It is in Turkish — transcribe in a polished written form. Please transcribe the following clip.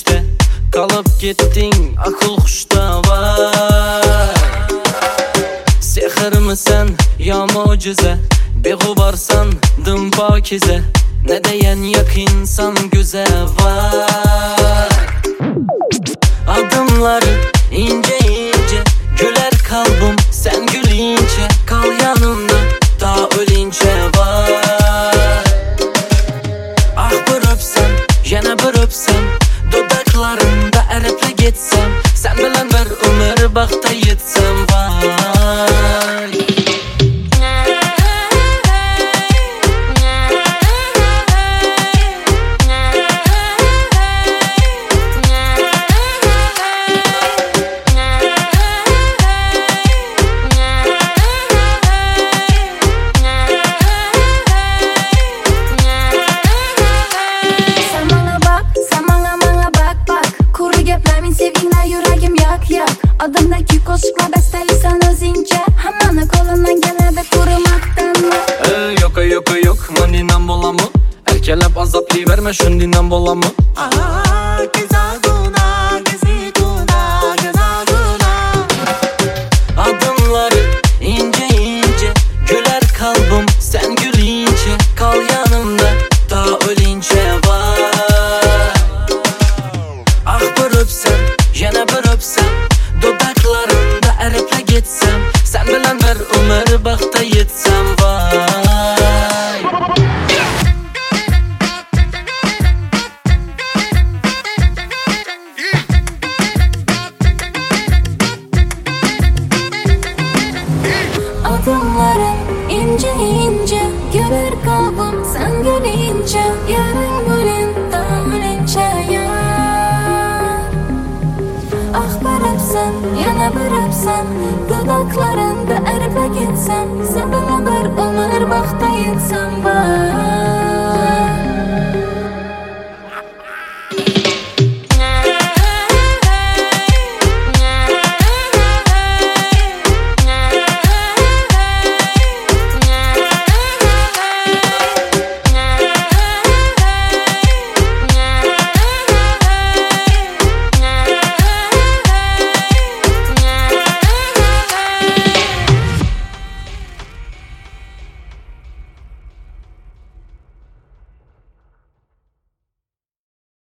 geçmişte kalıp gittin akıl kuşta var. Sihir misin ya mucize, beğubarsan dım pakize, ne deyen yak insan güze var. Adımları ince ince, güler kalbim sen gülünce, kal yanımda ta ölünce var. Ah bir öpsem, yana bir öpsem, dudaklarında erple gitsem, sen bilen bir ömür bakta yetsem var. Adımdaki koşukla besteliysen özünce, hemen kolundan gelede kurumaktan mı? Yok mandinden bola mı? Erkelep azaplı verme şundinden bola mı? Adımları ince ince, güler kalbim sen gülünce, kal yanımda ta ölünce var. Ah bir öpsem, yana bir öpsem, dudaklarında erple gitsem, sen bilen bir ömür bakta yetsem var. Adımların ince ince, güler kalbim sen gülünce, yarın bugün ta ölünce yar. Ah bir öpsem, yana bir öpsem, dudaklarında erpe gitsem, sen bana bir ömür bakta yetsem var.